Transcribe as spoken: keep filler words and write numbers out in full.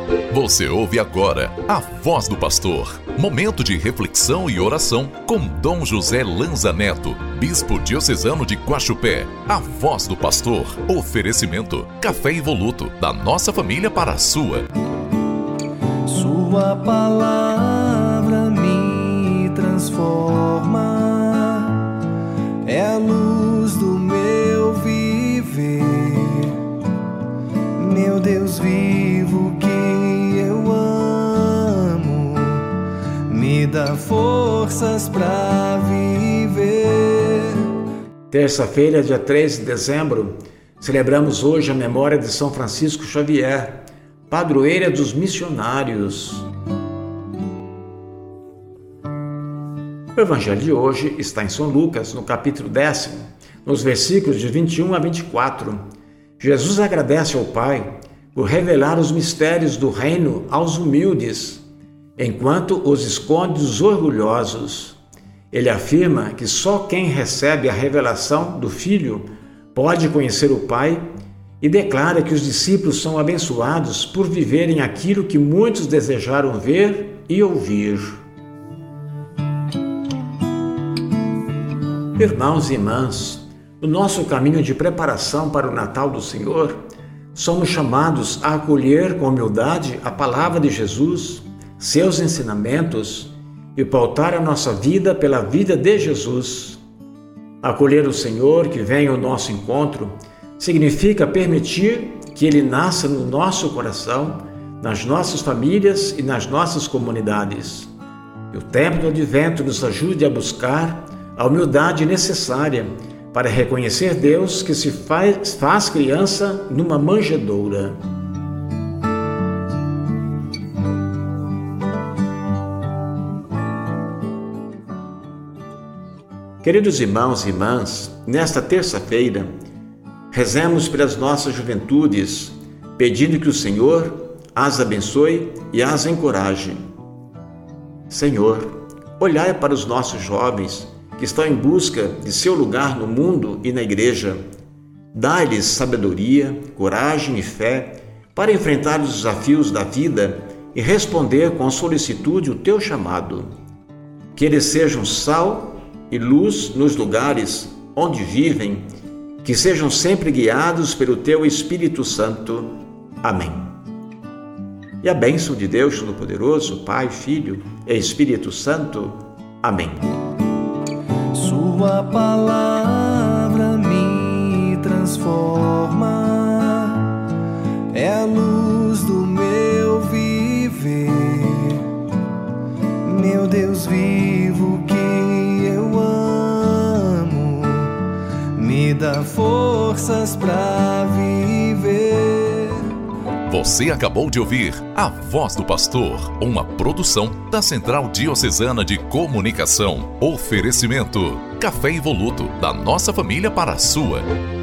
Você ouve agora a Voz do Pastor, momento de reflexão e oração com Dom José Lanza Neto, Bispo Diocesano de Guaxupé. A Voz do Pastor, oferecimento, café evoluto, da nossa família para a sua. Sua palavra me transforma, é a luz do meu viver, meu Deus vivo que eu amo, me dá forças para viver. Terça-feira, dia três de dezembro, celebramos hoje a memória de São Francisco Xavier, padroeira dos missionários. O evangelho de hoje está em São Lucas, no capítulo décimo, nos versículos de vinte e um a vinte e quatro. Jesus agradece ao Pai por revelar os mistérios do reino aos humildes, enquanto os esconde dos orgulhosos. Ele afirma que só quem recebe a revelação do Filho pode conhecer o Pai e declara que os discípulos são abençoados por viverem aquilo que muitos desejaram ver e ouvir. Irmãos e irmãs, no nosso caminho de preparação para o Natal do Senhor, somos chamados a acolher com humildade a palavra de Jesus, seus ensinamentos e pautar a nossa vida pela vida de Jesus. Acolher o Senhor que vem ao nosso encontro significa permitir que Ele nasça no nosso coração, nas nossas famílias e nas nossas comunidades. Que o tempo do Advento nos ajude a buscar a humildade necessária para reconhecer Deus que se faz, faz criança numa manjedoura. Queridos irmãos e irmãs, nesta terça-feira, rezemos pelas nossas juventudes, pedindo que o Senhor as abençoe e as encoraje. Senhor, olhai para os nossos jovens que estão em busca de seu lugar no mundo e na igreja. Dai-lhes sabedoria, coragem e fé para enfrentar os desafios da vida e responder com solicitude o teu chamado. Que eles sejam sal e luz nos lugares onde vivem, que sejam sempre guiados pelo teu Espírito Santo. Amém. E a bênção de Deus Todo-Poderoso, Pai, Filho e Espírito Santo. Amém. Sua palavra me transforma, é a luz do meu viver, meu Deus vivo que eu amo, me dá forças para viver. Você acabou de ouvir A Voz do Pastor, uma produção da Central Diocesana de Comunicação. Oferecimento, café evoluto, da nossa família para a sua.